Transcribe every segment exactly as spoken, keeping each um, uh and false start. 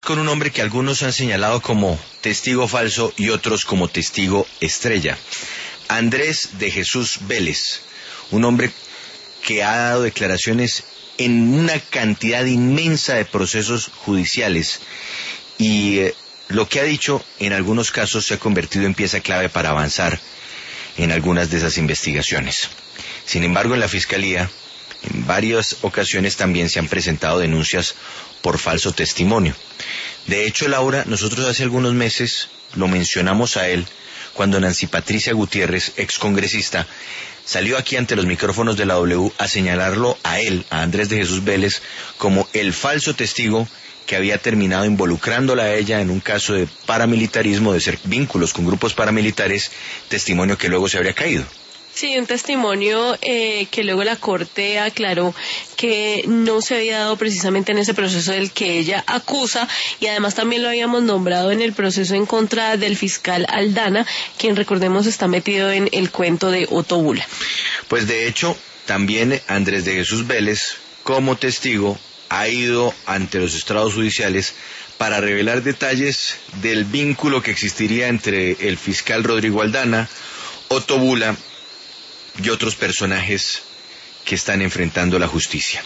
con un hombre que algunos han señalado como testigo falso y otros como testigo estrella. Andrés de Jesús Vélez, un hombre que ha dado declaraciones en una cantidad inmensa de procesos judiciales y eh, lo que ha dicho en algunos casos se ha convertido en pieza clave para avanzar en algunas de esas investigaciones. Sin embargo, en la Fiscalía, en varias ocasiones también se han presentado denuncias por falso testimonio. De hecho, Laura, nosotros hace algunos meses lo mencionamos a él cuando Nancy Patricia Gutiérrez, excongresista, salió aquí ante los micrófonos de la W a señalarlo a él, a Andrés de Jesús Vélez, como el falso testigo que había terminado involucrándola a ella en un caso de paramilitarismo, de ser vínculos con grupos paramilitares, testimonio que luego se habría caído. Sí, un testimonio eh, que luego la Corte aclaró que no se había dado precisamente en ese proceso del que ella acusa, y además también lo habíamos nombrado en el proceso en contra del fiscal Aldana, quien recordemos está metido en el cuento de Otto Bula. Pues de hecho, también Andrés de Jesús Vélez, como testigo, ha ido ante los estrados judiciales para revelar detalles del vínculo que existiría entre el fiscal Rodrigo Aldana, Otto Bula y otros personajes que están enfrentando la justicia.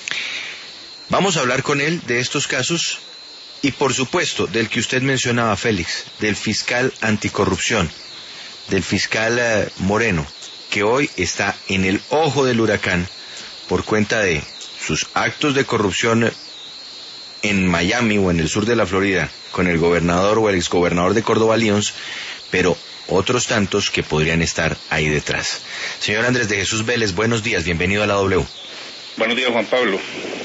Vamos a hablar con él de estos casos y, por supuesto, del que usted mencionaba, Félix, del fiscal anticorrupción, del fiscal uh, Moreno, que hoy está en el ojo del huracán por cuenta de sus actos de corrupción en Miami o en el sur de la Florida con el gobernador o el exgobernador de Córdoba, Lyons, pero otros tantos que podrían estar ahí detrás. Señor Andrés de Jesús Vélez, buenos días, bienvenido a la W. Buenos días, Juan Pablo.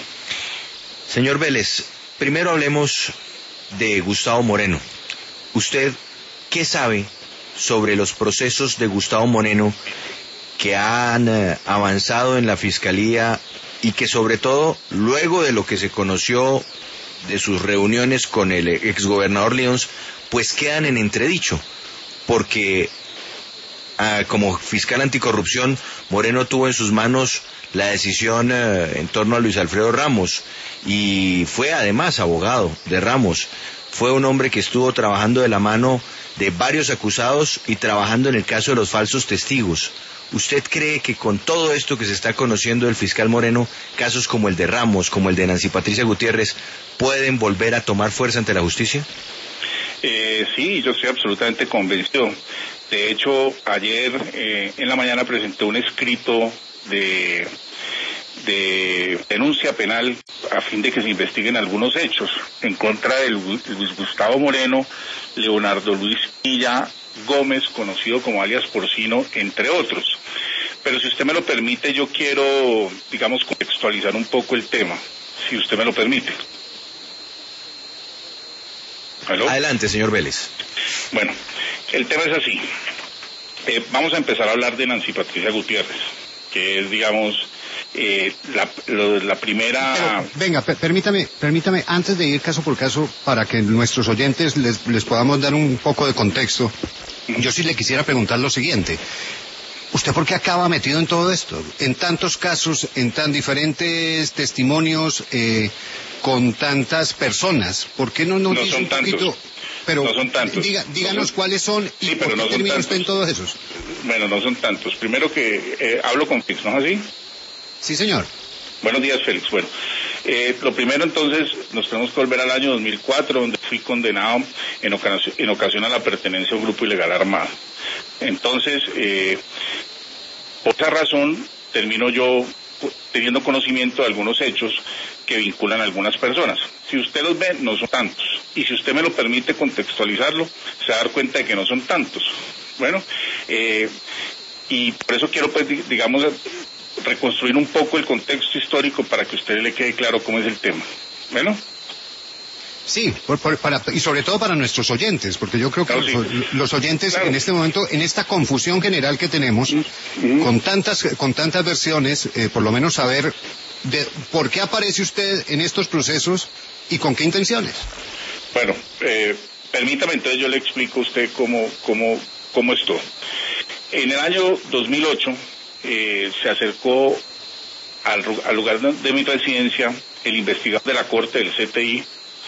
Señor Vélez, primero hablemos de Gustavo Moreno. ¿Usted qué sabe sobre los procesos de Gustavo Moreno que han eh, avanzado en la Fiscalía y que, sobre todo, luego de lo que se conoció de sus reuniones con el exgobernador Lyons, pues quedan en entredicho? Porque ah, como fiscal anticorrupción, Moreno tuvo en sus manos la decisión eh, en torno a Luis Alfredo Ramos, y fue además abogado de Ramos. Fue un hombre que estuvo trabajando de la mano de varios acusados y trabajando en el caso de los falsos testigos. ¿Usted cree que con todo esto que se está conociendo del fiscal Moreno, casos como el de Ramos, como el de Nancy Patricia Gutiérrez, pueden volver a tomar fuerza ante la justicia? Eh, sí, yo estoy absolutamente convencido. De hecho, ayer eh, en la mañana presenté un escrito de, de denuncia penal a fin de que se investiguen algunos hechos en contra de Luis Gustavo Moreno, Leonardo Luis Villa Gómez, conocido como alias Porcino, entre otros. Pero si usted me lo permite, yo quiero, digamos, contextualizar un poco el tema, si usted me lo permite. ¿Aló? Adelante, señor Vélez. Bueno, el tema es así. Eh, vamos a empezar a hablar de Nancy Patricia Gutiérrez, que es, digamos, eh, la, lo, la primera... Pero, venga, per permítame, permítame, antes de ir caso por caso, para que nuestros oyentes les, les podamos dar un poco de contexto, yo sí le quisiera preguntar lo siguiente. ¿Usted por qué acaba metido en todo esto? En tantos casos, en tan diferentes testimonios, eh, con tantas personas. ¿Por qué no nos no dice son un poquito? Tantos. Pero no son tantos. Diga, díganos no son... cuáles son y sí, por qué no termina usted en todos esos. Bueno, no son tantos. Primero que eh, hablo con Félix, ¿no es así? Sí, señor. Buenos días, Félix. Bueno, eh, lo primero entonces nos tenemos que volver al año dos mil cuatro, donde fui condenado en ocasión, en ocasión a la pertenencia a un grupo ilegal armado. Entonces, eh, por esa razón, termino yo teniendo conocimiento de algunos hechos que vinculan a algunas personas. Si usted los ve, no son tantos. Y si usted me lo permite contextualizarlo, se va a dar cuenta de que no son tantos. Bueno, eh, y por eso quiero, pues, digamos, reconstruir un poco el contexto histórico para que a usted le quede claro cómo es el tema. Bueno. Sí, por, por, para, y sobre todo para nuestros oyentes, porque yo creo que claro, los, sí. los oyentes claro. en este momento, en esta confusión general que tenemos, mm-hmm. con tantas con tantas versiones, eh, por lo menos saber de por qué aparece usted en estos procesos y con qué intenciones. Bueno, eh, permítame entonces yo le explico a usted cómo, cómo, cómo es todo. En el año dos mil ocho eh, se acercó al, al lugar de mi residencia el investigador de la Corte del C T I,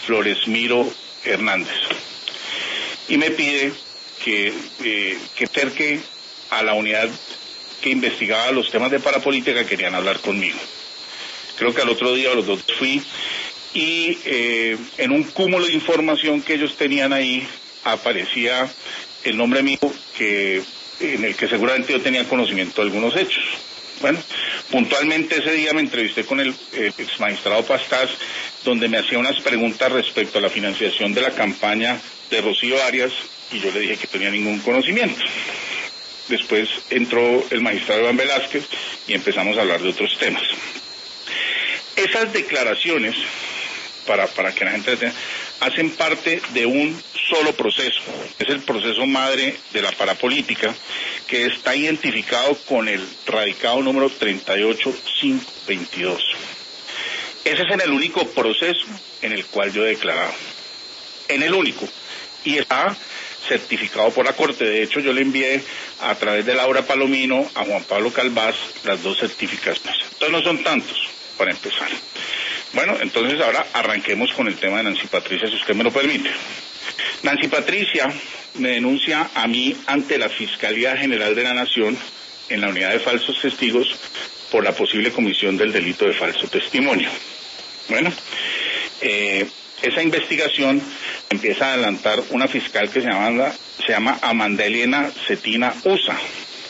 Floresmiro Hernández. Y me pide que, eh, que acerque a la unidad que investigaba los temas de parapolítica, querían hablar conmigo. Creo que al otro día los dos fui y eh, en un cúmulo de información que ellos tenían ahí aparecía el nombre mío que, en el que seguramente yo tenía conocimiento de algunos hechos. Bueno, puntualmente ese día me entrevisté con el, el ex magistrado Pastás, donde me hacía unas preguntas respecto a la financiación de la campaña de Rocío Arias, y yo le dije que no tenía ningún conocimiento. Después entró el magistrado Iván Velázquez y empezamos a hablar de otros temas. Esas declaraciones, para, para que la gente entienda, hacen parte de un solo proceso. Es el proceso madre de la parapolítica, que está identificado con el radicado número treinta y ocho mil quinientos veintidós. Ese es en el único proceso en el cual yo he declarado. En el único. Y está certificado por la Corte. De hecho, yo le envié a través de Laura Palomino a Juan Pablo Calvás las dos certificaciones. Entonces no son tantos, para empezar. Bueno, entonces ahora arranquemos con el tema de Nancy Patricia, si usted me lo permite. Nancy Patricia me denuncia a mí ante la Fiscalía General de la Nación en la unidad de falsos testigos por la posible comisión del delito de falso testimonio. Bueno, eh, esa investigación empieza a adelantar una fiscal que se llama, se llama Amanda Elena Cetina Usa.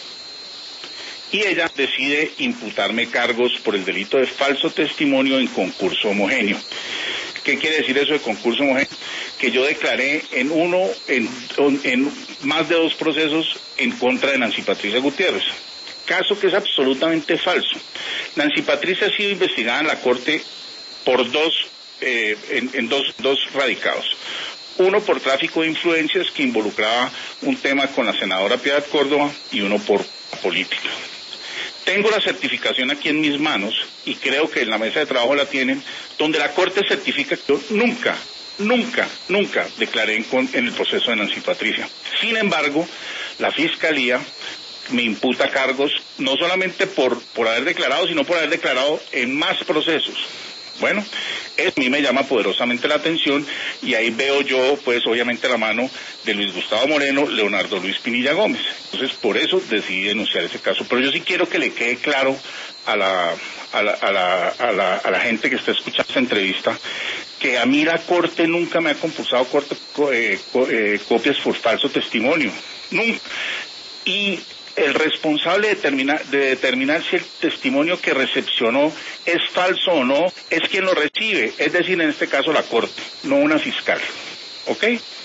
Y ella decide imputarme cargos por el delito de falso testimonio en concurso homogéneo. ¿Qué quiere decir eso de concurso homogéneo? Que yo declaré en uno, en, en más de dos procesos en contra de Nancy Patricia Gutiérrez. Caso que es absolutamente falso. Nancy Patricia ha sido investigada en la Corte por dos, eh, en, en dos, dos radicados. Uno por tráfico de influencias que involucraba un tema con la senadora Piedad Córdoba y uno por política. Tengo la certificación aquí en mis manos y creo que en la mesa de trabajo la tienen, donde la Corte certifica que yo nunca, nunca, nunca declaré en, en el proceso de Nancy Patricia. Sin embargo, la Fiscalía me imputa cargos no solamente por, por haber declarado, sino por haber declarado en más procesos. Bueno, eso a mí me llama poderosamente la atención y ahí veo yo, pues obviamente la mano de Luis Gustavo Moreno, Leonardo Luis Pinilla Gómez. Entonces, por eso decidí denunciar ese caso. Pero yo sí quiero que le quede claro a la, a la, a la, a la, a la gente que está escuchando esta entrevista que a mí la Corte nunca me ha compulsado corte, eh, eh, copias por falso testimonio. Nunca. Y el responsable de determinar, de determinar si el testimonio que recepcionó es falso o no es quien lo recibe, es decir, en este caso la Corte, no una fiscal. ¿Ok?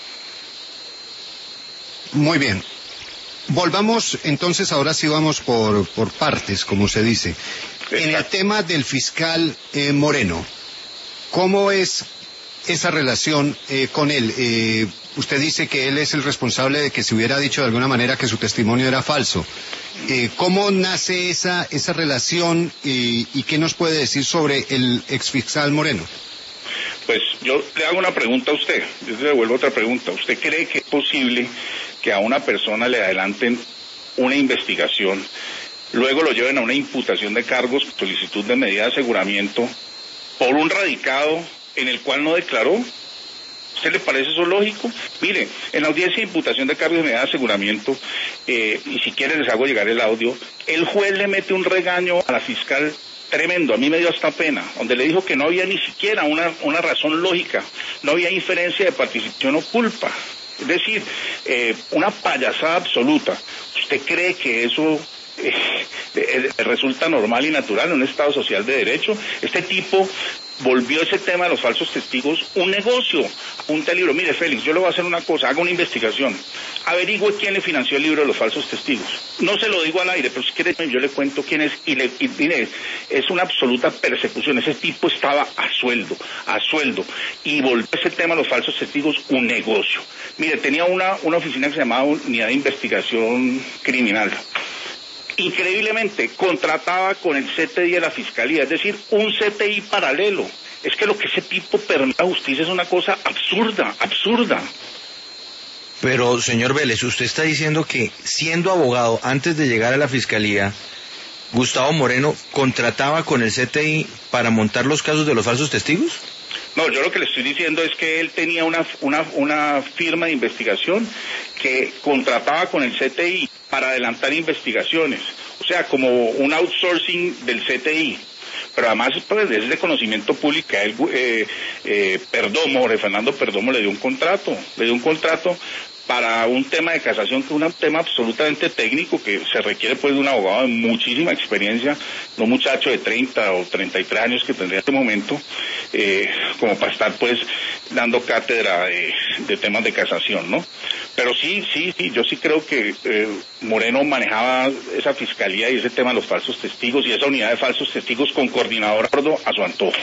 Muy bien. Volvamos, entonces, ahora sí vamos por, por partes, como se dice. Exacto. En el tema del fiscal eh, Moreno, ¿cómo es esa relación eh, con él? Eh, usted dice que él es el responsable de que se hubiera dicho de alguna manera que su testimonio era falso. Eh, ¿Cómo nace esa esa relación y, y qué nos puede decir sobre el exfiscal Moreno? Pues yo le hago una pregunta a usted, yo le devuelvo otra pregunta. ¿Usted cree que es posible que a una persona le adelanten una investigación, luego lo lleven a una imputación de cargos, solicitud de medida de aseguramiento, por un radicado en el cual no declaró? ¿Usted le parece eso lógico? Mire, en la audiencia de imputación de cargos de medida de aseguramiento, eh, y si quieren les hago llegar el audio, el juez le mete un regaño a la fiscal tremendo, a mí me dio hasta pena, donde le dijo que no había ni siquiera una, una razón lógica, no había inferencia de participación o culpa. Es decir, eh, una payasada absoluta. ¿Usted cree que eso eh, eh, resulta normal y natural en un Estado social de derecho? Este tipo volvió ese tema de los falsos testigos un negocio, un libro. Mire, Félix, yo le voy a hacer una cosa, haga una investigación, averigüe quién le financió el libro de los falsos testigos. No se lo digo al aire, pero si quiere yo le cuento quién es, y, le, y mire, es una absoluta persecución. Ese tipo estaba a sueldo, a sueldo, y volvió ese tema de los falsos testigos un negocio. Mire, tenía una, una oficina que se llamaba Unidad de Investigación Criminal. Increíblemente, contrataba con el C T I de la Fiscalía, es decir, un C T I paralelo. Es que lo que ese tipo permite a la justicia es una cosa absurda, absurda. Pero, señor Vélez, usted está diciendo que, siendo abogado, antes de llegar a la Fiscalía, Gustavo Moreno contrataba con el C T I para montar los casos de los falsos testigos. No, yo lo que le estoy diciendo es que él tenía una, una, una firma de investigación que contrataba con el C T I para adelantar investigaciones, o sea, como un outsourcing del C T I. Pero además pues, es de conocimiento público que él, eh, eh, Perdomo, Jorge Fernando Perdomo le dio un contrato, le dio un contrato para un tema de casación que es un tema absolutamente técnico que se requiere pues de un abogado de muchísima experiencia, no un muchacho de treinta o treinta y tres años que tendría en este momento, eh, como para estar pues dando cátedra de, de temas de casación, ¿no? Pero sí, sí, sí, yo sí creo que eh, Moreno manejaba esa fiscalía y ese tema de los falsos testigos y esa unidad de falsos testigos con coordinador a su antojo.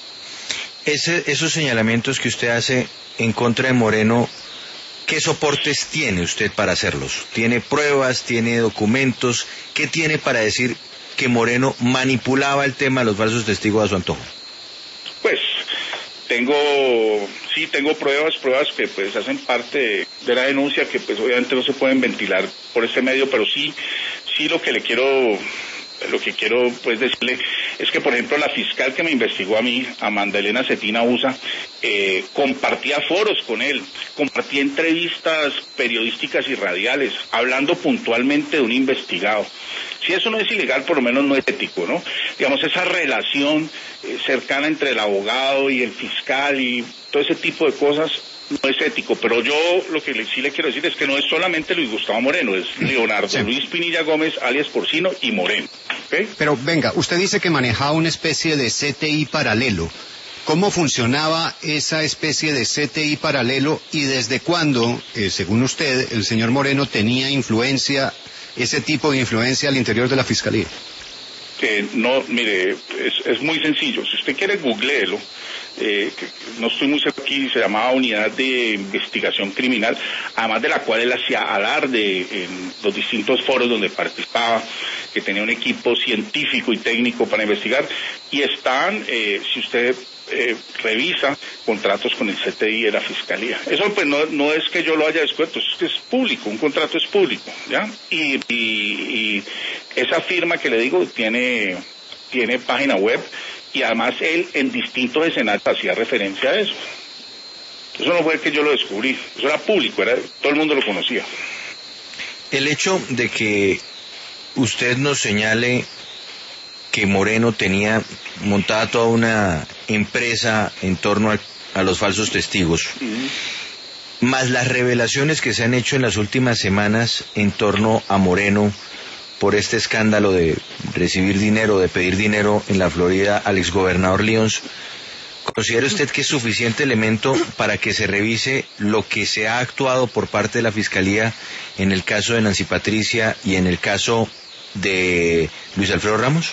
Ese, esos señalamientos que usted hace en contra de Moreno, ¿qué soportes tiene usted para hacerlos? ¿Tiene pruebas? ¿Tiene documentos? ¿Qué tiene para decir que Moreno manipulaba el tema de los falsos testigos a su antojo? Pues tengo, sí, tengo pruebas, pruebas que pues hacen parte de la denuncia que pues obviamente no se pueden ventilar por este medio, pero sí, sí lo que le quiero... Lo que quiero pues decirle es que, por ejemplo, la fiscal que me investigó a mí, Amanda Elena Cetina Usa, eh, compartía foros con él, compartía entrevistas periodísticas y radiales, hablando puntualmente de un investigado. Si eso no es ilegal, por lo menos no es ético, ¿no? Digamos, esa relación eh, cercana entre el abogado y el fiscal y todo ese tipo de cosas no es ético, pero yo lo que le, sí le quiero decir es que no es solamente Luis Gustavo Moreno, es Leonardo sí. Luis Pinilla Gómez, alias Porcino, y Moreno. ¿Okay? Pero venga, usted dice que manejaba una especie de C T I paralelo. ¿Cómo funcionaba esa especie de C T I paralelo y desde cuándo, eh, según usted, el señor Moreno tenía influencia, ese tipo de influencia al interior de la Fiscalía? Que no, mire, es, es muy sencillo. Si usted quiere, googleelo. Eh, que no estoy muy seguro aquí, se llamaba Unidad de Investigación Criminal, además de la cual él hacía alarde en los distintos foros donde participaba, que tenía un equipo científico y técnico para investigar, y están, eh, si usted eh, revisa, contratos con el C T I de la Fiscalía. Eso pues no, no es que yo lo haya descubierto, es que es público, un contrato es público, ¿ya? Y, y, y esa firma que le digo tiene, tiene página web, y además él en distintos escenarios hacía referencia a eso. Eso no fue que yo lo descubrí, eso era público, era, todo el mundo lo conocía. El hecho de que usted nos señale que Moreno tenía montada toda una empresa en torno a, a los falsos testigos, uh-huh. más las revelaciones que se han hecho en las últimas semanas en torno a Moreno, por este escándalo de recibir dinero, de pedir dinero en la Florida al exgobernador Lyons, ¿considera usted que es suficiente elemento para que se revise lo que se ha actuado por parte de la Fiscalía en el caso de Nancy Patricia y en el caso de Luis Alfredo Ramos?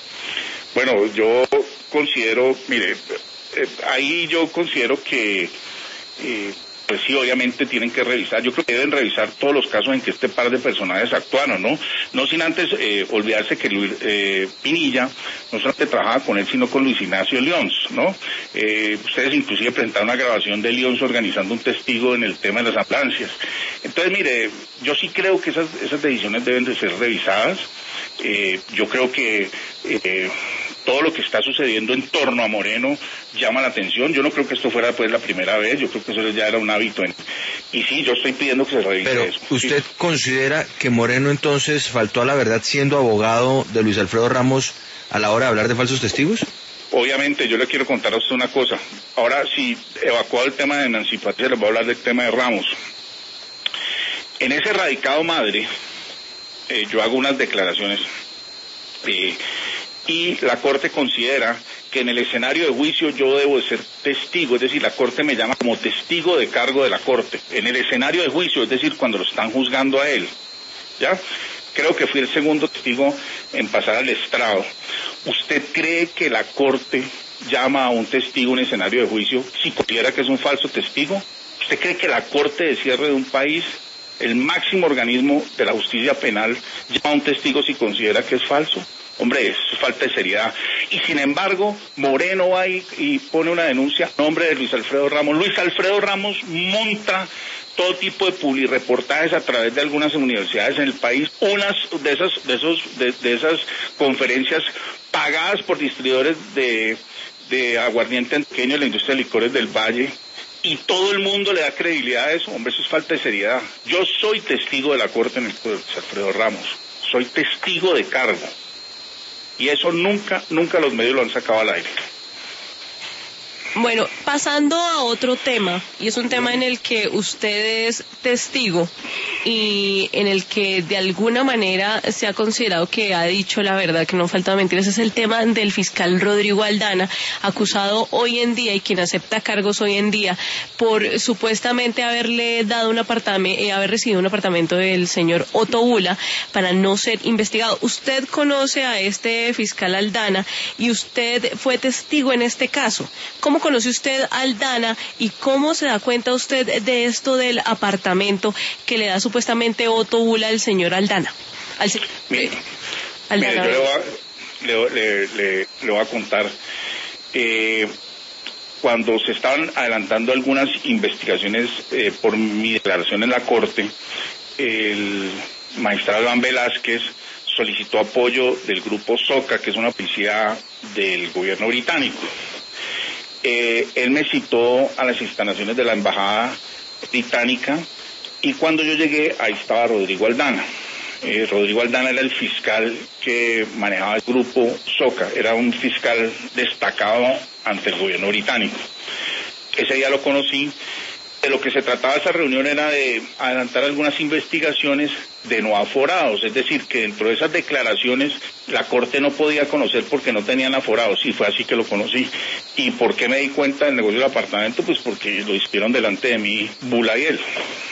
Bueno, yo considero, mire, eh, ahí yo considero que... Eh, pues sí, obviamente tienen que revisar, yo creo que deben revisar todos los casos en que este par de personajes actuaron, ¿no? No sin antes eh, olvidarse que Luis eh, Pinilla no solamente trabajaba con él, sino con Luis Ignacio Lyons, ¿no? Eh, ustedes inclusive presentaron una grabación de Lyons organizando un testigo en el tema de las ambulancias. Entonces, mire, yo sí creo que esas, esas decisiones deben de ser revisadas. Eh, yo creo que eh, todo lo que está sucediendo en torno a Moreno llama la atención. Yo no creo que esto fuera pues la primera vez, yo creo que eso ya era un hábito. En... Y sí, yo estoy pidiendo que se revise Pero, eso. ¿usted sí. considera que Moreno entonces faltó a la verdad siendo abogado de Luis Alfredo Ramos a la hora de hablar de falsos testigos? Obviamente, yo le quiero contar a usted una cosa. Ahora, si evacuado el tema de Nancy Patricia, les voy a hablar del tema de Ramos. En ese radicado madre, eh, yo hago unas declaraciones eh, y la Corte considera que en el escenario de juicio yo debo de ser testigo, es decir, la Corte me llama como testigo de cargo de la Corte. En el escenario de juicio, es decir, cuando lo están juzgando a él, ¿ya? Creo que fui el segundo testigo en pasar al estrado. ¿Usted cree que la Corte llama a un testigo en escenario de juicio si considera que es un falso testigo? ¿Usted cree que la Corte de Cierre de un país, el máximo organismo de la justicia penal, llama a un testigo si considera que es falso? Hombre, eso es falta de seriedad. Y sin embargo, Moreno va y, y pone una denuncia a nombre de Luis Alfredo Ramos. Luis Alfredo Ramos monta todo tipo de publireportajes a través de algunas universidades en el país, unas de esas, de esos, de, de esas conferencias pagadas por distribuidores de, de aguardiente antioqueño de la industria de licores del Valle, y todo el mundo le da credibilidad a eso. Hombre, eso es falta de seriedad. Yo soy testigo de la corte en el caso de Alfredo Ramos, soy testigo de cargo, y eso nunca, nunca los medios lo han sacado al aire. Bueno, pasando a otro tema, y es un tema en el que usted es testigo y en el que de alguna manera se ha considerado que ha dicho la verdad, que no falta mentiras, es el tema del fiscal Rodrigo Aldana, acusado hoy en día y quien acepta cargos hoy en día por supuestamente haberle dado un apartamento, eh, haber recibido un apartamento del señor Otto Bula para no ser investigado. Usted conoce a este fiscal Aldana y usted fue testigo en este caso. ¿Cómo conoce usted a Aldana y cómo se da cuenta usted de esto del apartamento que le da supuestamente Otto Bula al señor Aldana? Al se... Mire, Aldana mire, yo le voy, a, le, le, le, le voy a contar. Eh, cuando se estaban adelantando algunas investigaciones eh, por mi declaración en la corte, el magistrado Iván Velázquez solicitó apoyo del grupo SOCA, que es una policía del gobierno británico. Eh, él me citó a las instalaciones de la embajada británica y cuando yo llegué ahí estaba Rodrigo Aldana. Eh, Rodrigo Aldana era el fiscal que manejaba el grupo SOCA, era un fiscal destacado ante el gobierno británico. Ese día lo conocí. De lo que se trataba esa reunión era de adelantar algunas investigaciones de no aforados, es decir, que dentro de esas declaraciones la Corte no podía conocer porque no tenían aforados, y fue así que lo conocí. ¿Y por qué me di cuenta del negocio del apartamento? Pues porque lo hicieron delante de mí Bula y él.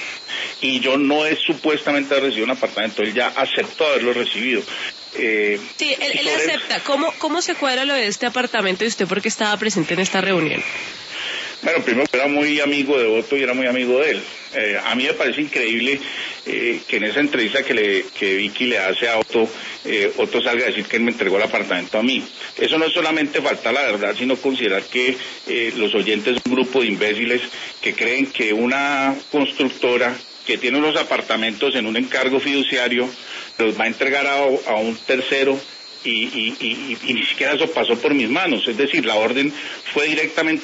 Y yo no he supuestamente haber recibido un apartamento, él ya aceptó haberlo recibido. Eh, sí, él, él acepta. ¿Cómo, ¿Cómo se cuadra lo de este apartamento y usted por qué estaba presente en esta reunión? Bueno, primero era muy amigo de Otto y era muy amigo de él. Eh, a mí me parece increíble eh, que en esa entrevista que, le, que Vicky le hace a Otto, eh, Otto salga a decir que él me entregó el apartamento a mí. Eso no es solamente faltar la verdad, sino considerar que eh, los oyentes son un grupo de imbéciles que creen que una constructora que tiene unos apartamentos en un encargo fiduciario los va a entregar a, a un tercero. Y, y, y, y ni siquiera eso pasó por mis manos, es decir, la orden fue directamente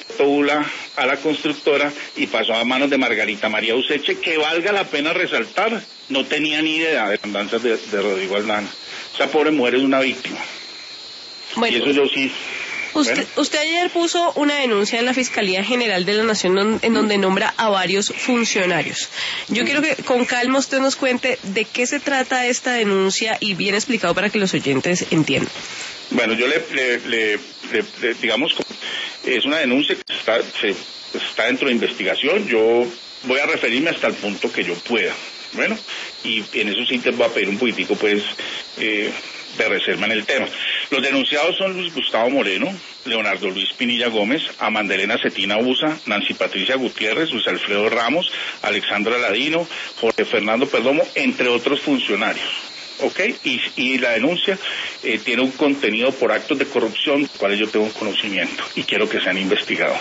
a la constructora y pasó a manos de Margarita María Useche, que valga la pena resaltar, no tenía ni idea de las andanzas de, de Rodrigo Aldana. Esa pobre mujer es una víctima. Bueno, y eso yo sí... Usted, bueno. usted ayer puso una denuncia en la Fiscalía General de la Nación en donde nombra a varios funcionarios. Yo quiero que con calma usted nos cuente de qué se trata esta denuncia y bien explicado para que los oyentes entiendan. Bueno, yo le, le, le, le, le digamos, es una denuncia que está, se, está dentro de investigación. Yo voy a referirme hasta el punto que yo pueda. Bueno, y en eso sí te voy a pedir un poquitico, pues... Eh, de reserva en el tema. Los denunciados son Luis Gustavo Moreno, Leonardo Luis Pinilla Gómez, Amanda Elena Cetina Busa, Nancy Patricia Gutiérrez, Luis Alfredo Ramos, Alexandra Ladino, Jorge Fernando Perdomo, entre otros funcionarios. ¿Ok? Y, y la denuncia eh, tiene un contenido por actos de corrupción, cuales yo tengo conocimiento y quiero que sean investigados.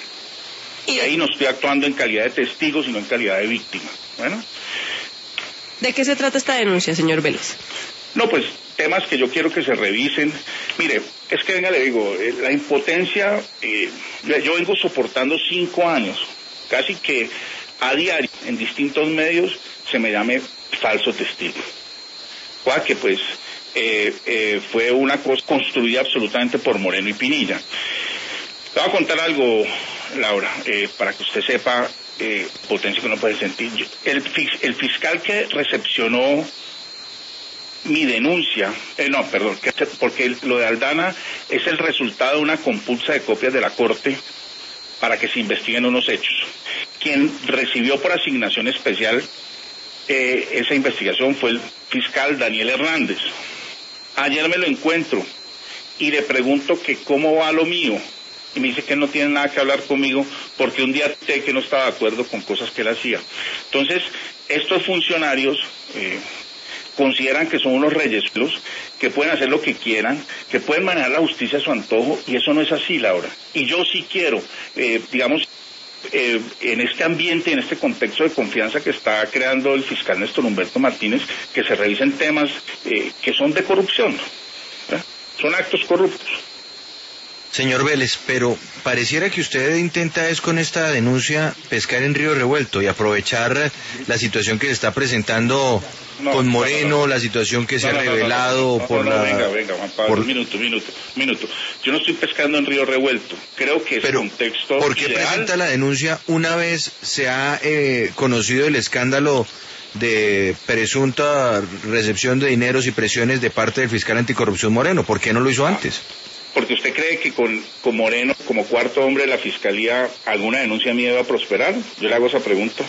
Y ahí no estoy actuando en calidad de testigo, sino en calidad de víctima. Bueno. ¿De qué se trata esta denuncia, señor Vélez? No, pues temas que yo quiero que se revisen. Mire, es que venga, le digo, eh, la impotencia, eh, yo vengo soportando cinco años, casi que a diario, en distintos medios, se me llame falso testigo. Cual que pues eh, eh, fue una cosa construida absolutamente por Moreno y Pinilla. Le voy a contar algo, Laura, eh, para que usted sepa eh, potencia que uno puede sentir. El, el fiscal que recepcionó mi denuncia, eh, no, perdón, que, porque lo de Aldana es el resultado de una compulsa de copias de la Corte para que se investiguen unos hechos. Quien recibió por asignación especial eh, esa investigación fue el fiscal Daniel Hernández. Ayer me lo encuentro y le pregunto que cómo va lo mío y me dice que no tiene nada que hablar conmigo porque un día sé que no estaba de acuerdo con cosas que él hacía. Entonces, estos funcionarios eh, consideran que son unos reyesuelos, que pueden hacer lo que quieran, que pueden manejar la justicia a su antojo, y eso no es así, Laura. Y yo sí quiero, eh, digamos, eh, en este ambiente, en este contexto de confianza que está creando el fiscal Néstor Humberto Martínez, que se revisen temas eh, que son de corrupción, ¿verdad? Son actos corruptos. Señor Vélez, pero pareciera que usted intenta es con esta denuncia pescar en río revuelto y aprovechar la situación que se está presentando no, con Moreno, no, no, no. la situación que no, se ha no, revelado no, por no, la... Venga, venga, Juan Pablo, por... minuto, minuto, minuto. Yo no estoy pescando en río revuelto. Creo que es pero, contexto ¿por qué ideal? presenta la denuncia una vez se ha eh, conocido el escándalo de presunta recepción de dineros y presiones de parte del fiscal anticorrupción Moreno? ¿Por qué no lo hizo antes? Porque usted cree que con, con Moreno, como cuarto hombre de la Fiscalía, ¿alguna denuncia mía iba a prosperar? Yo le hago esa pregunta.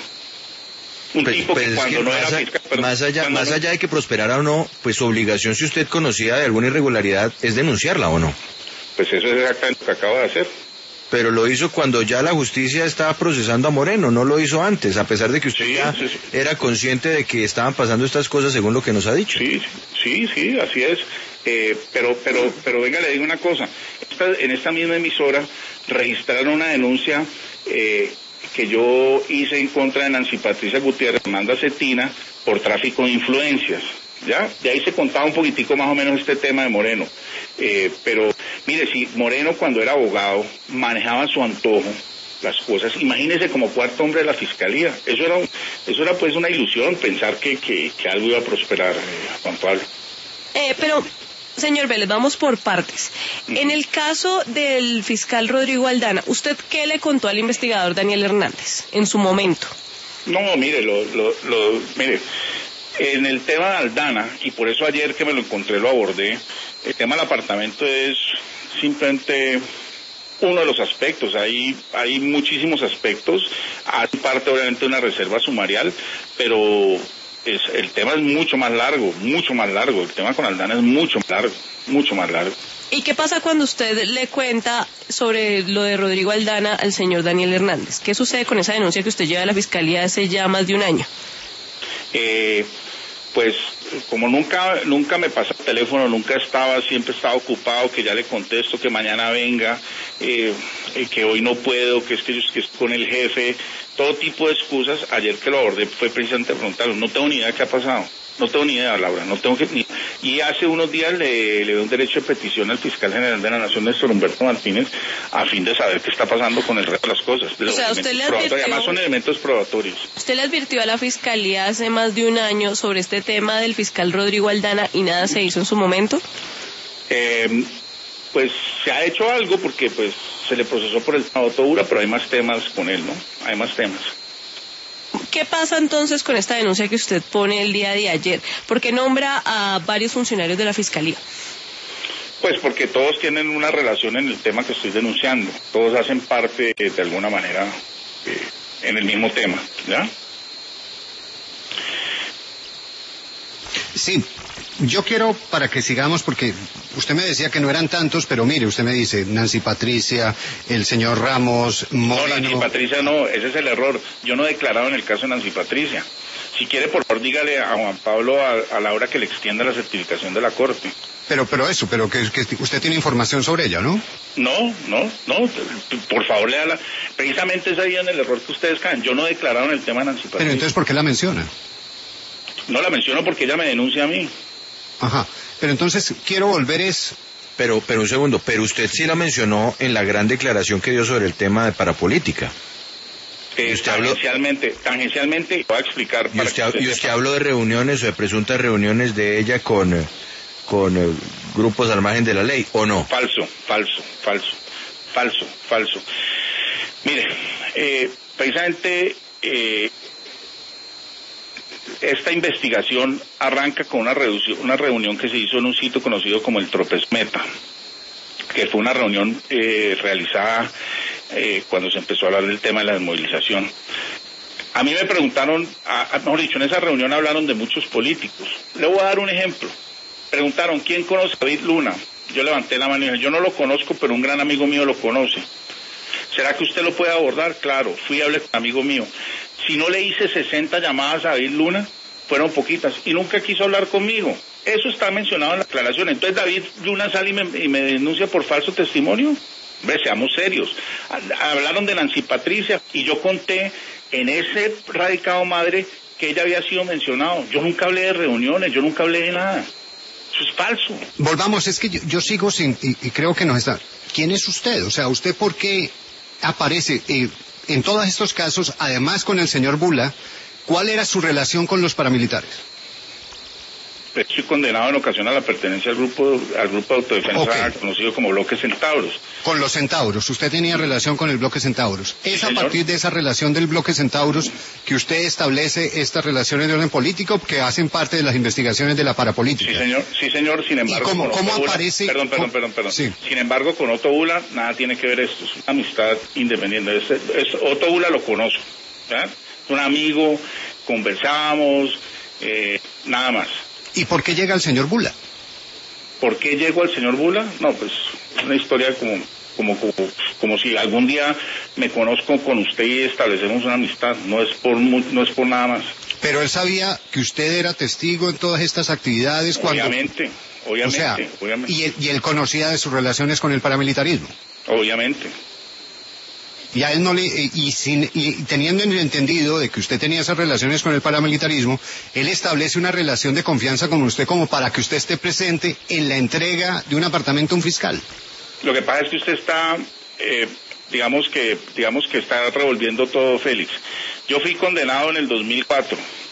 Un pues, tipo pues que cuando que no más, era fiscal... Perdón, más, allá, más no... allá de que prosperara o no, pues su obligación, si usted conocía de alguna irregularidad, es denunciarla o no. Pues eso es exactamente lo que acabo de hacer. Pero lo hizo cuando ya la justicia estaba procesando a Moreno, no lo hizo antes, a pesar de que usted sí, ya sí, sí. era consciente de que estaban pasando estas cosas según lo que nos ha dicho. Sí, sí, sí, así es. Eh, pero, pero, pero venga, le digo una cosa. Esta, en esta misma emisora registraron una denuncia eh, que yo hice en contra de Nancy Patricia Gutiérrez, Amanda Cetina, por tráfico de influencias. ¿Ya? De ahí se contaba un poquitico más o menos este tema de Moreno. Eh, pero, mire, si Moreno cuando era abogado manejaba a su antojo las cosas, imagínese como cuarto hombre de la Fiscalía. Eso era, un, eso era pues una ilusión, pensar que, que, que algo iba a prosperar, eh, Juan Pablo. Eh, pero... Señor Vélez, vamos por partes. En el caso del fiscal Rodrigo Aldana, ¿usted qué le contó al investigador Daniel Hernández en su momento? No, mire, lo, lo, lo, mire, en el tema de Aldana, y por eso ayer que me lo encontré lo abordé, el tema del apartamento es simplemente uno de los aspectos. Hay, hay muchísimos aspectos, hay parte obviamente de una reserva sumarial, pero... Es, el tema es mucho más largo, mucho más largo. El tema con Aldana es mucho más largo, mucho más largo. ¿Y qué pasa cuando usted le cuenta sobre lo de Rodrigo Aldana al señor Daniel Hernández? ¿Qué sucede con esa denuncia que usted lleva a la Fiscalía hace ya más de un año? Eh, pues como nunca nunca me pasa el teléfono, nunca estaba, siempre estaba ocupado, que ya le contesto que mañana venga, eh, eh, que hoy no puedo, que es que yo que estoy con el jefe, todo tipo de excusas. Ayer que lo abordé fue precisamente preguntarlo, no tengo ni idea de qué ha pasado, no tengo ni idea, Laura, no tengo que ni... Y hace unos días le, le doy un derecho de petición al fiscal general de la Nación, Néstor Humberto Martínez, a fin de saber qué está pasando con el resto de las cosas. De los o sea, usted le advirtió... Además son elementos probatorios. ¿Usted le advirtió a la Fiscalía hace más de un año sobre este tema del fiscal Rodrigo Aldana y nada se hizo en su momento? Eh... Pues se ha hecho algo porque pues se le procesó por el autodura, pero hay más temas con él, ¿no? Hay más temas. ¿Qué pasa entonces con esta denuncia que usted pone el día de ayer? ¿Por qué nombra a varios funcionarios de la Fiscalía? Pues porque todos tienen una relación en el tema que estoy denunciando. Todos hacen parte eh, de alguna manera eh, en el mismo tema, ¿ya? Sí. Yo quiero, para que sigamos, porque usted me decía que no eran tantos, pero mire, usted me dice Nancy Patricia, el señor Ramos, Moreno... No, Nancy Patricia no, ese es el error. Yo no he declarado en el caso de Nancy Patricia. Si quiere, por favor, dígale a Juan Pablo a, a Laura que le extienda la certificación de la Corte. Pero, pero eso, pero que, que usted tiene información sobre ella, ¿no? No, no, no, por favor, le da la... Precisamente es ahí en el error que ustedes caen. Yo no he declarado en el tema de Nancy Patricia. Pero entonces, ¿por qué la menciona? No la menciono porque ella me denuncia a mí. Ajá, pero entonces quiero volver es... Pero, pero un segundo, pero usted sí la mencionó en la gran declaración que dio sobre el tema de parapolítica. Eh, usted tangencialmente, habló... tangencialmente, voy a explicar. Y usted, usted, y usted habló de reuniones o de presuntas reuniones de ella con, con eh, grupos al margen de la ley, ¿o no? Falso, falso, falso, falso, falso. Mire, eh, precisamente... Eh, esta investigación arranca con una, una reunión que se hizo en un sitio conocido como el Tropez Meta, que fue una reunión eh, realizada eh, cuando se empezó a hablar del tema de la desmovilización. A mí me preguntaron, a, a, mejor dicho, en esa reunión hablaron de muchos políticos. Le voy a dar un ejemplo. Preguntaron, ¿quién conoce a David Luna? Yo levanté la mano y dije, yo no lo conozco, pero un gran amigo mío lo conoce. ¿Será que usted lo puede abordar? Claro, fui y hablé con un amigo mío. Si no le hice sesenta llamadas a David Luna, fueron poquitas, y nunca quiso hablar conmigo. Eso está mencionado en la aclaración. Entonces David Luna sale y me, y me denuncia por falso testimonio. Hombre, seamos serios. Hablaron de Nancy Patricia, y yo conté en ese radicado madre que ella había sido mencionado. Yo nunca hablé de reuniones, yo nunca hablé de nada. Eso es falso. Volvamos, es que yo, yo sigo sin, y, y creo que nos está... ¿quién es usted? O sea, ¿usted por qué aparece eh, en todos estos casos, además con el señor Bula? ¿Cuál era su relación con los paramilitares? Estoy condenado en ocasión a la pertenencia al grupo al grupo de autodefensa okay. conocido como Bloque Centauros. Con los Centauros, usted tenía relación con el Bloque Centauros. ¿Es sí, a partir de esa relación del Bloque Centauros que usted establece estas relaciones de orden político que hacen parte de las investigaciones de la parapolítica? Sí, señor, sí, señor. Sin embargo, ¿Y cómo, cómo Bula, aparece? Perdón, perdón, perdón, perdón. Sí. Sin embargo, con Otto Bula nada tiene que ver esto. Es una amistad independiente. Es, es, Otto Bula lo conozco, ¿verdad? Es un amigo, conversábamos, eh, nada más. ¿Y por qué llega el señor Bula? ¿Por qué llegó el señor Bula? No, pues es una historia como, como, como, como si algún día me conozco con usted y establecemos una amistad. No es por, no es por nada más. Pero él sabía que usted era testigo en todas estas actividades cuando... Obviamente, obviamente. O sea, obviamente. Y, él, y él conocía de sus relaciones con el paramilitarismo. Obviamente. Y a él no le, y, sin, y teniendo entendido de que usted tenía esas relaciones con el paramilitarismo, él establece una relación de confianza con usted como para que usted esté presente en la entrega de un apartamento a un fiscal. Lo que pasa es que usted está, eh, digamos que, digamos que está revolviendo todo, Félix. Yo fui condenado en el dos mil cuatro.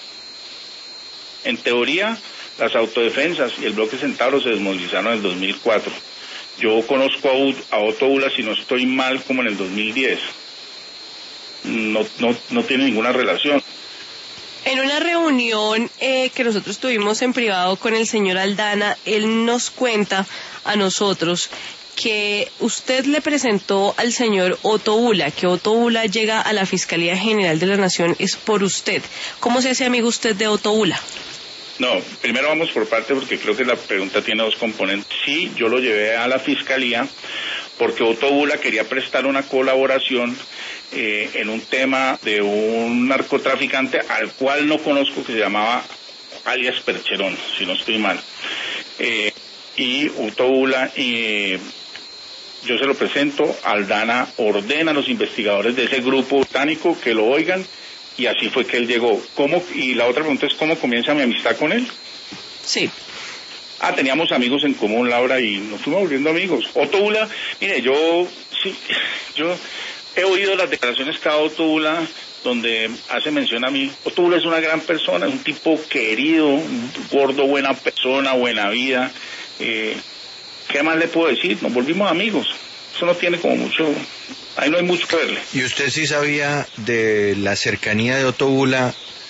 En teoría, las autodefensas y el Bloque Centauro se desmovilizaron en el dos mil cuatro. Yo conozco a, a Otto Bula, si no estoy mal, como en el dos mil diez. No, no, no tiene ninguna relación. En una reunión eh, que nosotros tuvimos en privado con el señor Aldana, él nos cuenta a nosotros que usted le presentó al señor Otto Bula, que Otto Bula llega a la Fiscalía General de la Nación es por usted. ¿Cómo se hace amigo usted de Otto Bula? No, primero vamos por parte porque creo que la pregunta tiene dos componentes. Sí, yo lo llevé a la fiscalía porque Otto Bula quería prestar una colaboración eh, en un tema de un narcotraficante al cual no conozco, que se llamaba alias Percherón, si no estoy mal. Eh, y Otto Bula, eh, yo se lo presento, Aldana ordena a los investigadores de ese grupo botánico que lo oigan. Y así fue que él llegó. ¿Cómo? Y la otra pregunta es, ¿cómo comienza mi amistad con él? Sí. Ah, teníamos amigos en común, Laura, y nos fuimos volviendo amigos. Otto Bula, mire, yo sí, yo he oído las declaraciones que ha dado Otto Bula, donde hace mención a mí. Otto Bula es una gran persona, es un tipo querido, un gordo, buena persona, buena vida. Eh, ¿Qué más le puedo decir? Nos volvimos amigos. Eso no tiene como mucho... Ahí no hay mucho que verle. ¿Y usted sí sabía de la cercanía de Otto Bula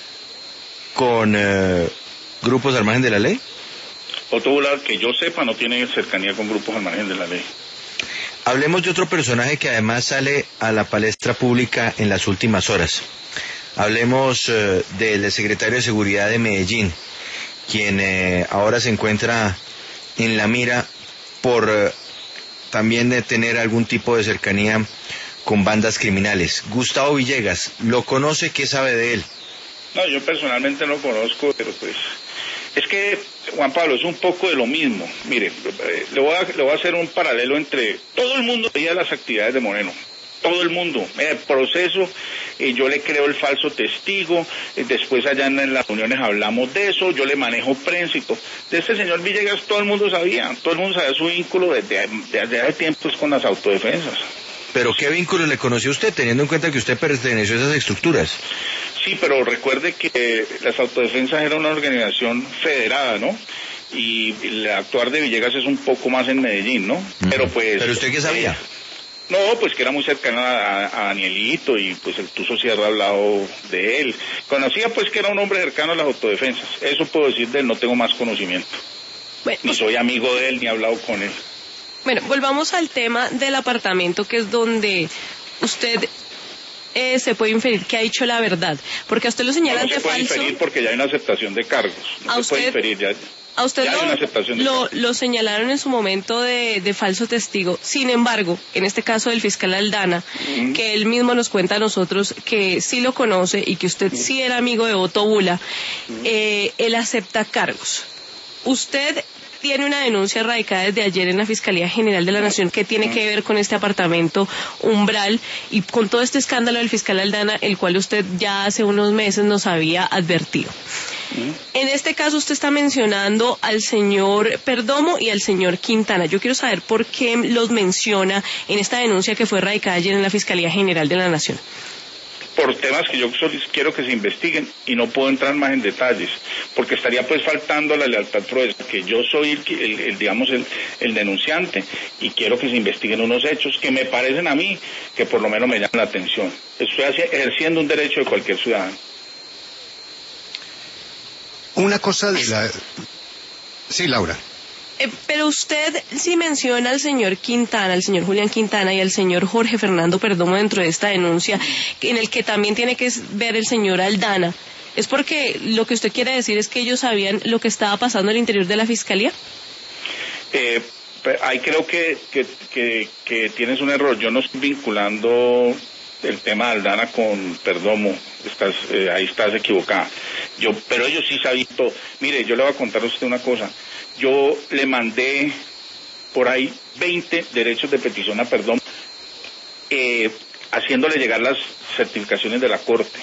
con eh, grupos al margen de la ley? Otto Bula, que yo sepa, no tiene cercanía con grupos al margen de la ley. Hablemos de otro personaje que además sale a la palestra pública en las últimas horas. Hablemos eh, del secretario de Seguridad de Medellín, quien eh, ahora se encuentra en la mira por... Eh, también de tener algún tipo de cercanía con bandas criminales. Gustavo Villegas, ¿lo conoce? ¿Qué sabe de él? No, yo personalmente no lo conozco, pero pues... Es que, Juan Pablo, es un poco de lo mismo. Mire, le voy a, le voy a hacer un paralelo entre... Todo el mundo veía las actividades de Moreno. Todo el mundo. En el proceso, eh, yo le creo el falso testigo, eh, después allá en, en las reuniones hablamos de eso, yo le manejo prensa y todo. De este señor Villegas todo el mundo sabía, todo el mundo sabía su vínculo desde, desde hace tiempos con las autodefensas. ¿Pero qué vínculo le conoció usted, teniendo en cuenta que usted perteneció a esas estructuras? Sí, pero recuerde que las autodefensas era una organización federada, ¿no? Y el actuar de Villegas es un poco más en Medellín, ¿no? Uh-huh. Pero pues... ¿Pero usted qué sabía? Eh, No, pues que era muy cercano a, a Danielito y pues el Tuzo Sierra ha hablado de él. Conocía pues que era un hombre cercano a las autodefensas. Eso puedo decir de él, no tengo más conocimiento. Bueno, ni soy amigo de él, ni he hablado con él. Bueno, volvamos al tema del apartamento, que es donde usted eh, se puede inferir que ha dicho la verdad. Porque a usted lo señalan no, no de se puede falso. inferir porque ya hay una aceptación de cargos. No a se usted... puede inferir ya. A usted lo, lo, lo señalaron en su momento de, de falso testigo. Sin embargo, en este caso del fiscal Aldana, uh-huh. que él mismo nos cuenta a nosotros que sí lo conoce y que usted uh-huh. sí era amigo de Otto Bula, uh-huh. eh, él acepta cargos. Usted tiene una denuncia radicada desde ayer en la Fiscalía General de la Nación que tiene que ver con este apartamento Umbral y con todo este escándalo del fiscal Aldana, el cual usted ya hace unos meses nos había advertido. En este caso usted está mencionando al señor Perdomo y al señor Quintana. Yo quiero saber por qué los menciona en esta denuncia que fue radicada ayer en la Fiscalía General de la Nación. Por temas que yo quiero que se investiguen y no puedo entrar más en detalles, porque estaría pues faltando la lealtad procesal, que yo soy el, el, el digamos el, el denunciante y quiero que se investiguen unos hechos que me parecen a mí que por lo menos me llaman la atención. Estoy ejerciendo un derecho de cualquier ciudadano. Una cosa de la... Sí, Laura. Eh, pero usted sí menciona al señor Quintana, al señor Julián Quintana y al señor Jorge Fernando Perdomo dentro de esta denuncia, en el que también tiene que ver el señor Aldana. ¿Es porque lo que usted quiere decir es que ellos sabían lo que estaba pasando al interior de la Fiscalía? Eh, ahí creo que, que, que, que tienes un error. Yo no estoy vinculando el tema de Aldana con Perdomo. Estás, eh, ahí estás equivocada. Yo, pero ellos sí sabían todo. Mire, yo le voy a contar a usted una cosa. Yo le mandé por ahí veinte derechos de petición a Perdomo, eh, haciéndole llegar las certificaciones de la Corte.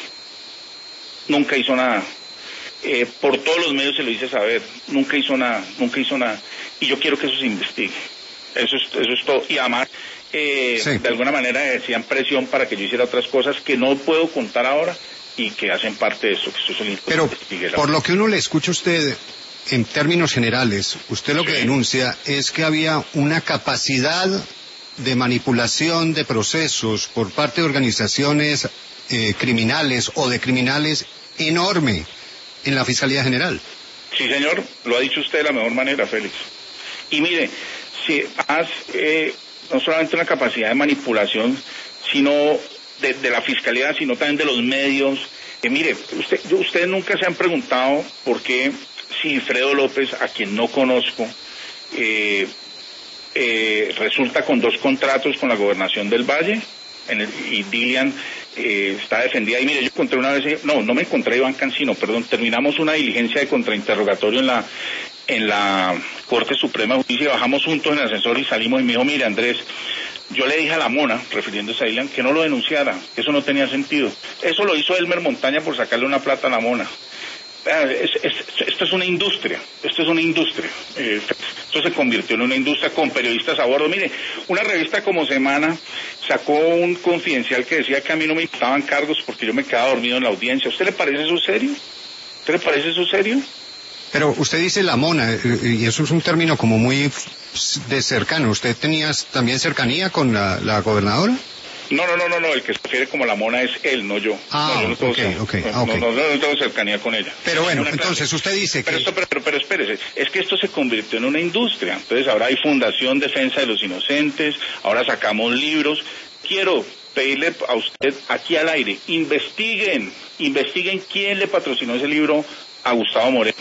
Nunca hizo nada. Eh, por todos los medios se lo hice saber. Nunca hizo nada, nunca hizo nada. Y yo quiero que eso se investigue. Eso es, eso es todo. Y además, eh, sí. de alguna manera ejercían presión para que yo hiciera otras cosas que no puedo contar ahora y que hacen parte de eso. Que esto es un Pero, por lo que uno le escucha a usted... En términos generales, usted lo que denuncia es que había una capacidad de manipulación de procesos por parte de organizaciones eh, criminales o de criminales enorme en la Fiscalía General. Sí, señor, lo ha dicho usted de la mejor manera, Félix. Y mire, si has eh, no solamente una capacidad de manipulación, sino de, de la Fiscalía, sino también de los medios. Eh, mire, usted, ustedes nunca se han preguntado por qué Sigfredo López, a quien no conozco, eh, eh, resulta con dos contratos con la Gobernación del Valle, en el, y Dilian eh, está defendida. Y mire, yo encontré una vez, no, no me encontré a Iván Cancino, perdón, terminamos una diligencia de contrainterrogatorio en la en la Corte Suprema de Justicia, bajamos juntos en el ascensor y salimos y me dijo, mire Andrés, yo le dije a la Mona, refiriéndose a Dilian, que no lo denunciara, que eso no tenía sentido. Eso lo hizo Elmer Montaña por sacarle una plata a la Mona. Es, es, esto es una industria, esto es una industria, eh, esto se convirtió en una industria con periodistas a bordo. Mire, una revista como Semana sacó un confidencial que decía que a mí no me imputaban cargos porque yo me quedaba dormido en la audiencia. ¿A usted le parece eso serio? ¿A usted le parece eso serio? Pero usted dice la Mona, y eso es un término como muy de cercano. ¿Usted tenía también cercanía con la, la gobernadora? No, no, no, no, no, el que se refiere como la Mona es él, no yo. Ah, no, yo no tengo, okay, okay, no, okay. No, no, no tengo cercanía con ella. Pero bueno, entonces usted dice pero que... Esto, pero, pero, pero espérese, es que esto se convirtió en una industria. Entonces ahora hay Fundación Defensa de los Inocentes, ahora sacamos libros. Quiero pedirle a usted aquí al aire, investiguen, investiguen quién le patrocinó ese libro a Gustavo Moreno.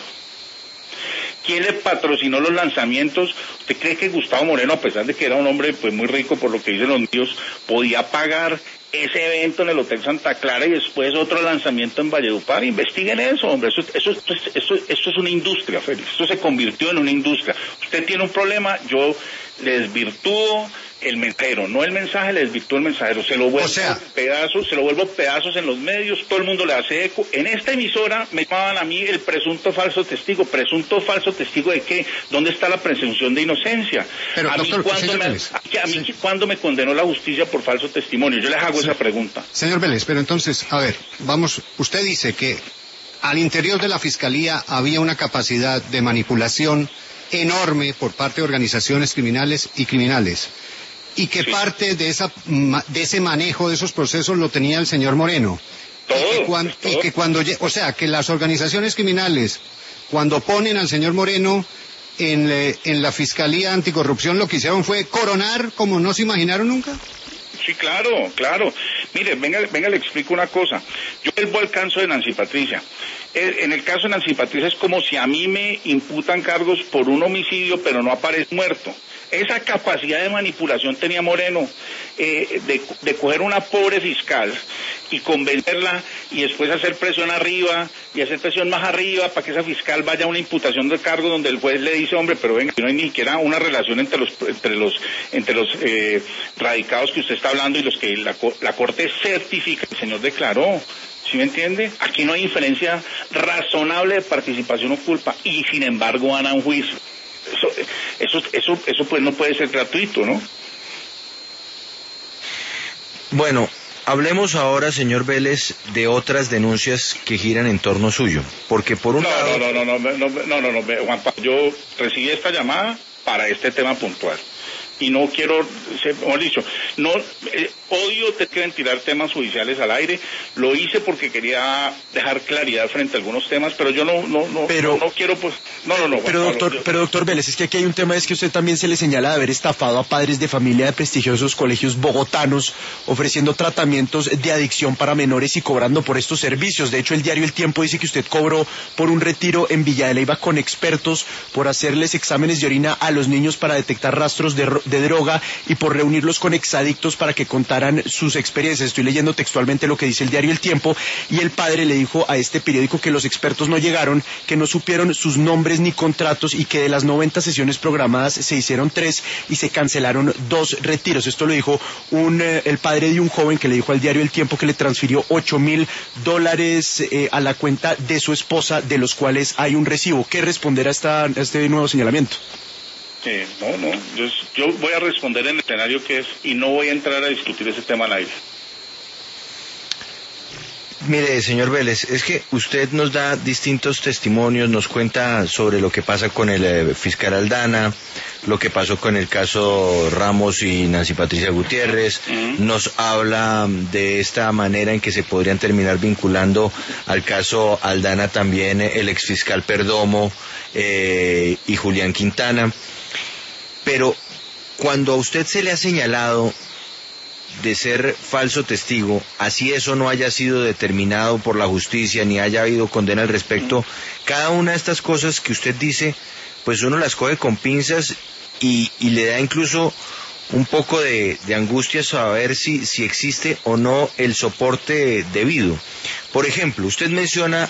¿Quién le patrocinó los lanzamientos? ¿Usted cree que Gustavo Moreno, a pesar de que era un hombre pues muy rico por lo que dicen los medios, podía pagar ese evento en el Hotel Santa Clara y después otro lanzamiento en Valledupar? Investiguen eso, hombre. Eso, eso, eso, eso, esto es una industria, Félix. Esto se convirtió en una industria. Usted tiene un problema, yo le desvirtúo el mensajero, no el mensaje, le desvirtúo el mensajero, se lo vuelvo o sea, pedazos, se lo vuelvo pedazos en los medios, todo el mundo le hace eco. En esta emisora me llamaban a mí el presunto falso testigo. ¿Presunto falso testigo de qué? ¿Dónde está la presunción de inocencia? Pero, a mí, doctor, ¿cuándo me, Vélez, a, a mí sí. ¿cuándo me condenó la justicia por falso testimonio? Yo les hago sí. esa pregunta. Señor Vélez, pero entonces, a ver, vamos, usted dice que al interior de la Fiscalía había una capacidad de manipulación enorme por parte de organizaciones criminales y criminales. Y que sí. parte de esa de ese manejo de esos procesos lo tenía el señor Moreno. Todo, y, que cuando, todo. y que cuando, o sea, que las organizaciones criminales, cuando ponen al señor Moreno en, eh, en la Fiscalía Anticorrupción, lo que hicieron fue coronar como no se imaginaron nunca. Sí, claro, claro. Mire, venga, venga, le explico una cosa. Yo vuelvo al caso de Nancy Patricia. En el caso de Nancy Patricia es como si a mí me imputan cargos por un homicidio, pero no aparece muerto. Esa capacidad de manipulación tenía Moreno, eh, de, de coger una pobre fiscal y convencerla y después hacer presión arriba y hacer presión más arriba para que esa fiscal vaya a una imputación de cargo donde el juez le dice, hombre, pero venga, no hay ni siquiera una relación entre los entre los entre los eh, radicados que usted está hablando y los que la, la Corte certifica. El señor declaró, ¿Sí me entiende? Aquí no hay inferencia razonable de participación o culpa y sin embargo van a un juicio. Eso, eso, eso, eso pues no puede ser gratuito, ¿no? Bueno, hablemos ahora, señor Vélez, de otras denuncias que giran en torno suyo, porque por un no, lado... No, no, no, no, no, no, no, no, Juan Pablo, yo recibí esta llamada para este tema puntual. Y no quiero, hemos dicho, no, eh, odio tener que ventilar temas judiciales al aire, lo hice porque quería dejar claridad frente a algunos temas, pero yo no, no, no, pero, no, no quiero, pues, no, no, no. Pero Pablo, doctor, yo, pero doctor Vélez, es que aquí hay un tema, es que usted también se le señala de haber estafado a padres de familia de prestigiosos colegios bogotanos, ofreciendo tratamientos de adicción para menores y cobrando por estos servicios. De hecho, el diario El Tiempo dice que usted cobró por un retiro en Villa de Leyva con expertos, por hacerles exámenes de orina a los niños para detectar rastros de, de droga y por reunirlos con exadictos para que contaran sus experiencias. Estoy leyendo textualmente lo que dice el diario El Tiempo, y el padre le dijo a este periódico que los expertos no llegaron, que no supieron sus nombres ni contratos y que de las noventa sesiones programadas se hicieron tres y se cancelaron dos retiros. Esto lo dijo un, eh, el padre de un joven que le dijo al diario El Tiempo que le transfirió ocho mil dólares eh, a la cuenta de su esposa, de los cuales hay un recibo. ¿Qué responder a, esta, a este nuevo señalamiento? Eh, no, no, yo, yo voy a responder en el escenario que es y no voy a entrar a discutir ese tema al aire. Mire, señor Vélez, es que usted nos da distintos testimonios, nos cuenta sobre lo que pasa con el eh, fiscal Aldana, lo que pasó con el caso Ramos y Nancy Patricia Gutiérrez, uh-huh. Nos habla de esta manera en que se podrían terminar vinculando al caso Aldana también el exfiscal Perdomo eh, y Julián Quintana. Pero cuando a usted se le ha señalado de ser falso testigo, así eso no haya sido determinado por la justicia ni haya habido condena al respecto, cada una de estas cosas que usted dice, pues uno las coge con pinzas y, y le da incluso un poco de, de angustia saber si, si existe o no el soporte debido. Por ejemplo, usted menciona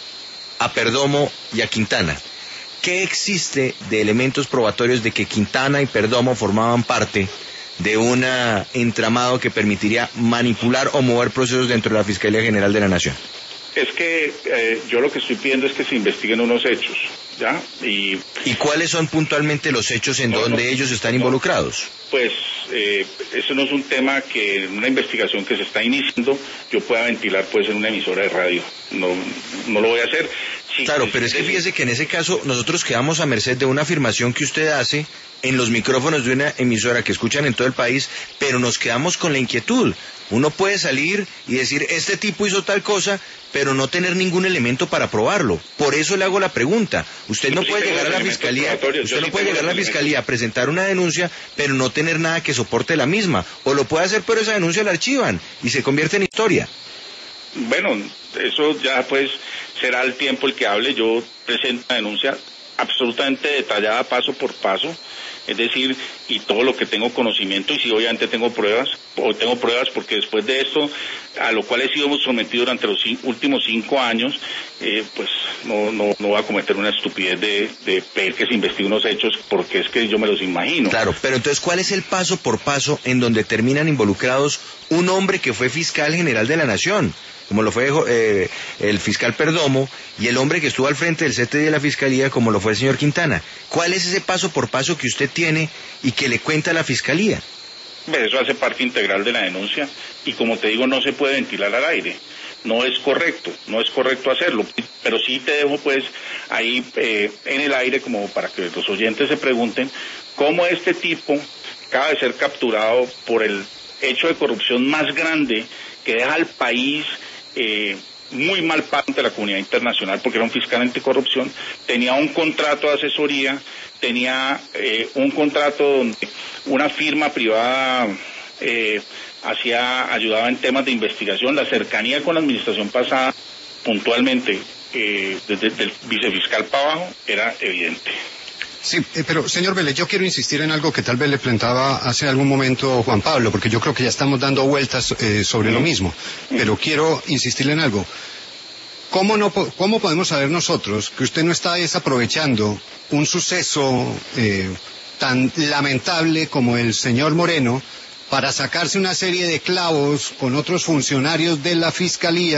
a Perdomo y a Quintana. ¿Qué existe de elementos probatorios de que Quintana y Perdomo formaban parte de un entramado que permitiría manipular o mover procesos dentro de la Fiscalía General de la Nación? Es que eh, yo lo que estoy pidiendo es que se investiguen unos hechos, ¿ya? Y, ¿Y cuáles son puntualmente los hechos en no, donde no, ellos están no, involucrados? Pues eh, eso no es un tema que en una investigación que se está iniciando yo pueda ventilar pues en una emisora de radio. No, no lo voy a hacer. Sí, claro, pues, pero es que fíjese que en ese caso nosotros quedamos a merced de una afirmación que usted hace en los micrófonos de una emisora que escuchan en todo el país, pero nos quedamos con la inquietud. Uno puede salir y decir, este tipo hizo tal cosa, pero no tener ningún elemento para probarlo. Por eso le hago la pregunta. Usted no puede llegar a la fiscalía, usted no puede llegar a la fiscalía a presentar una denuncia, pero no tener nada que soporte la misma. O lo puede hacer, pero esa denuncia la archivan y se convierte en historia. Bueno, eso ya pues será el tiempo el que hable. Yo presento una denuncia absolutamente detallada paso por paso, es decir, y todo lo que tengo conocimiento, y si obviamente tengo pruebas, o tengo pruebas porque después de esto, a lo cual he sido sometido durante los cinco, últimos cinco años, eh, pues no, no, no voy a cometer una estupidez de, de pedir que se investigue unos hechos, porque es que yo me los imagino. Claro, pero entonces, ¿cuál es el paso por paso en donde terminan involucrados un hombre que fue fiscal general de la Nación, como lo fue eh, el fiscal Perdomo, y el hombre que estuvo al frente del C T I de la Fiscalía, como lo fue el señor Quintana? ¿Cuál es ese paso por paso que usted tiene y que le cuenta a la Fiscalía? Eso hace parte integral de la denuncia, y como te digo, no se puede ventilar al aire. No es correcto, no es correcto hacerlo, pero sí te dejo pues ahí eh, en el aire como para que los oyentes se pregunten cómo este tipo acaba de ser capturado por el hecho de corrupción más grande que deja al país eh, muy mal parado ante la comunidad internacional, porque era un fiscal anticorrupción, tenía un contrato de asesoría, tenía eh, un contrato donde una firma privada eh, hacía, ayudaba en temas de investigación, la cercanía con la administración pasada, puntualmente, eh, desde el vicefiscal para abajo, era evidente. Sí, eh, pero señor Vélez, yo quiero insistir en algo que tal vez le planteaba hace algún momento Juan Pablo, porque yo creo que ya estamos dando vueltas eh, sobre lo mismo, pero quiero insistirle en algo. ¿Cómo, no, ¿Cómo podemos saber nosotros que usted no está desaprovechando un suceso eh, tan lamentable como el señor Moreno para sacarse una serie de clavos con otros funcionarios de la Fiscalía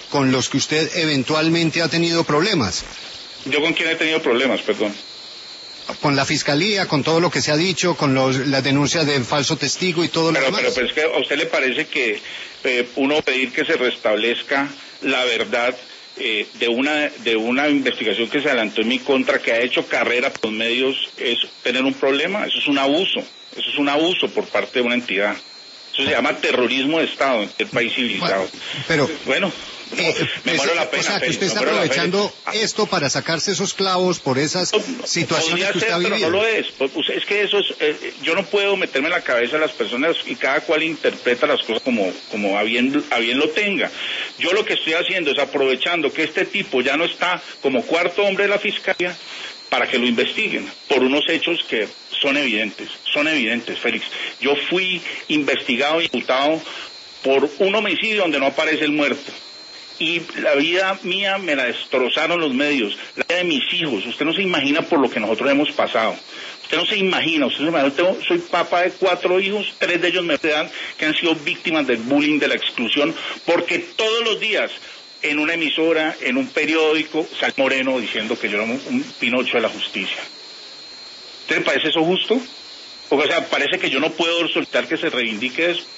con los que usted eventualmente ha tenido problemas. ¿Yo con quién he tenido problemas, perdón? Con la fiscalía, con todo lo que se ha dicho, con los, las denuncias de falso testigo y todo pero, lo demás. Pero, pero es que a usted le parece que eh, uno pedir que se restablezca la verdad eh, de una de una investigación que se adelantó en mi contra, que ha hecho carrera por los medios, es tener un problema. Eso es un abuso, eso es un abuso por parte de una entidad. Eso se llama terrorismo de Estado en el país civilizado. Bueno, pero bueno, no, eh, me pues, muero la pena. o sea, que Félix, usted está me muero la aprovechando pena. esto para sacarse esos clavos por esas No, no, situaciones podría que usted ser, ha pero vivido. no lo es. Pues, es que eso es, eh, yo no puedo meterme en la cabeza de las personas y cada cual interpreta las cosas como, como a bien, a bien lo tenga. Yo lo que estoy haciendo es aprovechando que este tipo ya no está como cuarto hombre de la fiscalía para que lo investiguen por unos hechos que son evidentes, son evidentes, Félix. Yo fui investigado y imputado por un homicidio donde no aparece el muerto. Y la vida mía me la destrozaron los medios, la vida de mis hijos. Usted no se imagina por lo que nosotros hemos pasado. Usted no se imagina, usted no se imagina. Yo soy papá de cuatro hijos, tres de ellos me dan que han sido víctimas del bullying, de la exclusión, porque todos los días en una emisora, en un periódico, sale Moreno diciendo que yo era un, un Pinocho de la justicia. ¿Usted le parece eso justo? O sea, parece que yo no puedo soltar que se reivindique eso.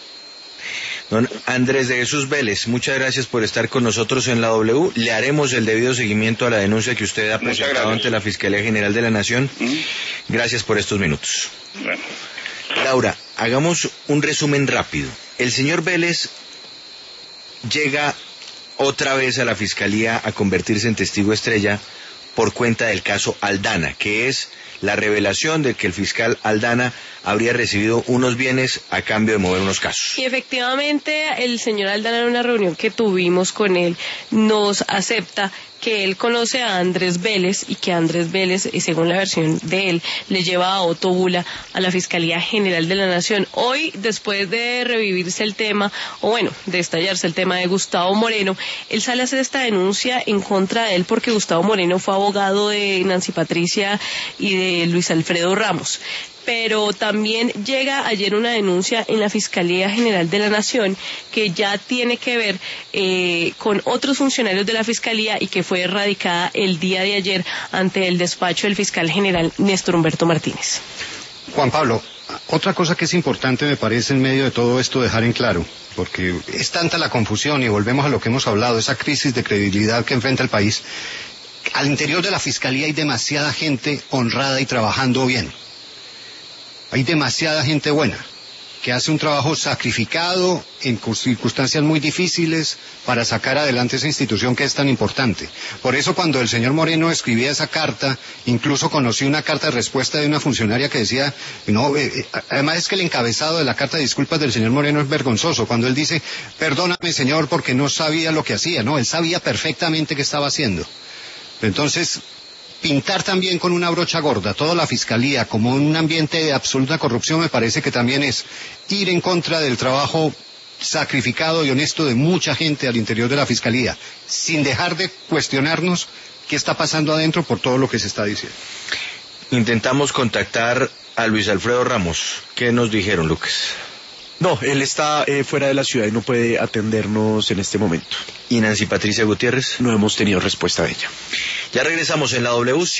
Don Andrés de Jesús Vélez, muchas gracias por estar con nosotros en la W. Le haremos el debido seguimiento a la denuncia que usted ha presentado ante la Fiscalía General de la Nación. ¿Mm? Gracias por estos minutos. Bueno. Laura, hagamos un resumen rápido. El señor Vélez llega otra vez a la Fiscalía a convertirse en testigo estrella por cuenta del caso Aldana, que es la revelación de que el fiscal Aldana habría recibido unos bienes a cambio de mover unos casos. Y efectivamente el señor Aldana, en una reunión que tuvimos con él, nos acepta que él conoce a Andrés Vélez y que Andrés Vélez, y según la versión de él, le lleva a Otto Bula a la Fiscalía General de la Nación. Hoy, después de revivirse el tema, o bueno, de estallarse el tema de Gustavo Moreno, él sale a hacer esta denuncia en contra de él porque Gustavo Moreno fue abogado de Nancy Patricia y de Luis Alfredo Ramos. Pero también llega ayer una denuncia en la Fiscalía General de la Nación que ya tiene que ver eh, con otros funcionarios de la Fiscalía y que fue erradicada el día de ayer ante el despacho del fiscal general Néstor Humberto Martínez. Juan Pablo, otra cosa que es importante me parece en medio de todo esto dejar en claro, porque es tanta la confusión y volvemos a lo que hemos hablado, esa crisis de credibilidad que enfrenta el país. Al interior de la Fiscalía hay demasiada gente honrada y trabajando bien. Hay demasiada gente buena, que hace un trabajo sacrificado en circunstancias muy difíciles para sacar adelante esa institución que es tan importante. Por eso cuando el señor Moreno escribía esa carta, incluso conocí una carta de respuesta de una funcionaria que decía, no, eh, además es que el encabezado de la carta de disculpas del señor Moreno es vergonzoso, cuando él dice, perdóname señor porque no sabía lo que hacía, no, él sabía perfectamente qué estaba haciendo. Entonces, pintar también con una brocha gorda toda la Fiscalía como un ambiente de absoluta corrupción me parece que también es ir en contra del trabajo sacrificado y honesto de mucha gente al interior de la Fiscalía, sin dejar de cuestionarnos qué está pasando adentro por todo lo que se está diciendo. Intentamos contactar a Luis Alfredo Ramos. ¿Qué nos dijeron, Lucas? No, él está eh, fuera de la ciudad y no puede atendernos en este momento. ¿Y Nancy Patricia Gutiérrez? No hemos tenido respuesta de ella. Ya regresamos en la W.